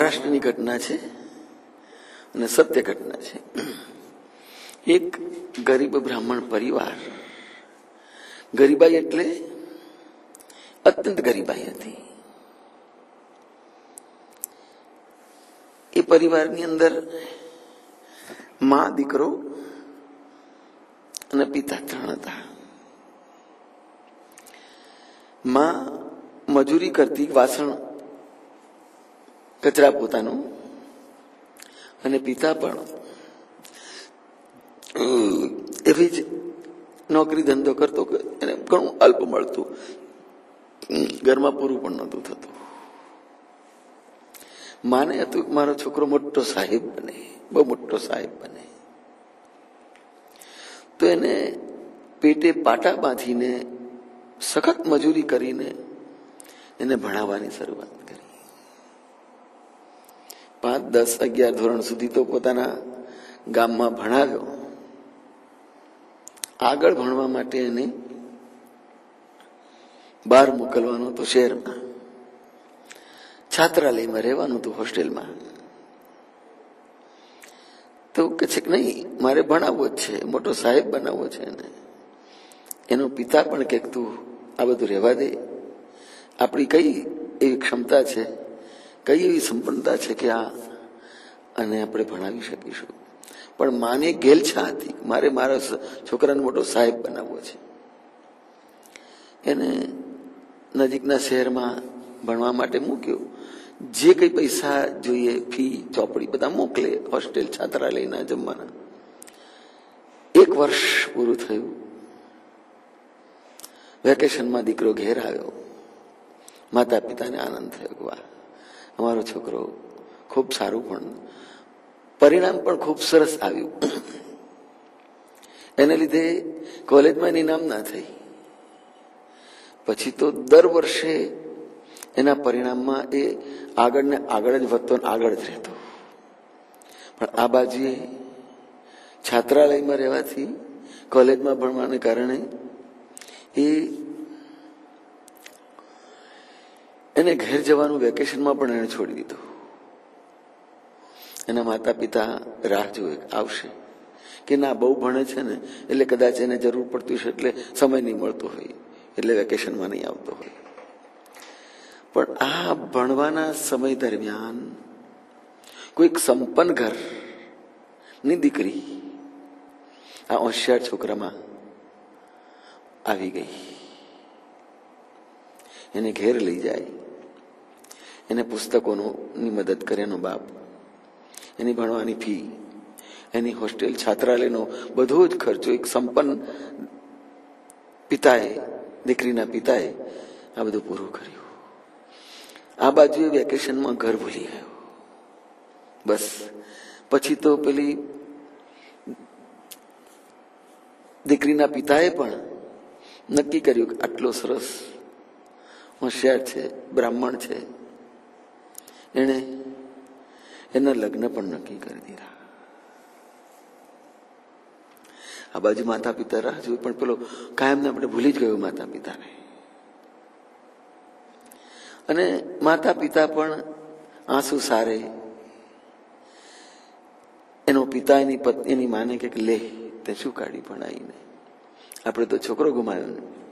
મહારાષ્ટ્રની ઘટના છે અને સત્ય ઘટના છે. એક ગરીબ બ્રાહ્મણ પરિવાર, ગરીબાઈ એટલે અત્યંત ગરીબાઈ હતી. એ પરિવારની અંદર મા, દીકરો અને પિતા 3 હતા. મા મજૂરી કરતી, વાસણ કચરા પોતાનું, અને પિતા પણ એવી જ નોકરી ધંધો કરતો, એને ઘણું અલ્પ મળતું, ઘરમાં પૂરું પણ નહોતું થતું. માને હતું કે મારો છોકરો મોટો સાહેબ બને, બહુ મોટો સાહેબ બને. તો એને પેટે પાટા બાંધીને સખત મજૂરી કરીને એને ભણાવવાની શરૂઆત કરી. 5, 10, 11 ધોરણ સુધી તો પોતાના ગામમાં ભણાવ્યો. આગળ ભણવા માટે એને બહાર મોકલવાનો તો શહેરમાં, છાત્રાલયમાં રહેવાનું હતું, હોસ્ટેલમાં. તો કે છે કે નહીં, મારે ભણાવવો જ છે, મોટો સાહેબ બનાવવો છે. ને એનો પિતા પણ કે તું આ બધું રહેવા દે, આપણી કઈ એવી ક્ષમતા છે, કઈ એવી સંપન્નતા છે કે આ અને આપણે ભણાવી શકીશું. પણ માને ઘેલછા હતી, મારે મારા છોકરાને મોટો સાહેબ બનાવવો છે. એને નજીકના શહેરમાં ભણવા માટે મૂક્યો. જે કઈ પૈસા જોઈએ, ફી, ચોપડી બધા મોકલે, હોસ્ટેલ, છાત્રાલયના જમવાના. 1 વર્ષ પૂરું થયું. વેકેશનમાં દીકરો ઘેર આવ્યો. માતા પિતાને આનંદ થયો કે વાહ, અમારો છોકરો ખૂબ સારું, પણ પરિણામ પણ ખૂબ સરસ આવ્યું. એને લીધે કોલેજમાં એની નામના થઈ. પછી તો દર વર્ષે એના પરિણામમાં એ આગળ ને આગળ જ વધતો, આગળ જ રહેતો. પણ આ બાજુએ છાત્રાલયમાં રહેવાથી, કોલેજમાં ભણવાને કારણે એને ઘેર જવાનું વેકેશનમાં પણ એને છોડી દીધું. એના માતા પિતા રાહ જોવે, આવશે કે ના, બહુ ભણે છે ને એટલે કદાચ એને જરૂર પડતી હશે, એટલે સમય નહીં મળતો હોય, એટલે વેકેશનમાં નહીં આવતો હોય. પણ આ ભણવાના સમય દરમિયાન કોઈક સંપન્ન ઘરની દીકરી આ હોશિયાર છોકરામાં આવી ગઈ. એને ઘેર લઈ જાય, એને પુસ્તકોની મદદ કરે એનો બાપ, એની ભણવાની ફી, એની હોસ્ટેલ, છાત્રાલયનો બધો જ ખર્ચો એક સંપન્ન પિતાએ, દીકરીના પિતાએ આ બધું પૂરું કર્યું. આ બાજુ વેકેશનમાં ઘર ભૂલી ગયો. બસ પછી તો પેલી દીકરીના પિતાએ પણ નક્કી કર્યું કે આટલો સરસ હોશિયાર છે, બ્રાહ્મણ છે, એને એના લગ્ન પણ નક્કી કરી દીધા. આ બાજુ માતા પિતા રાહ જોયું, પણ પેલો કાયમને આપણે ભૂલી જ ગયો માતા પિતાને. અને માતા પિતા પણ આંસુ સારે. એનો પિતા એની માને કે લે, તે શું કાઢી ભણાવીને, આપણે તો છોકરો ગુમાવ્યો ને.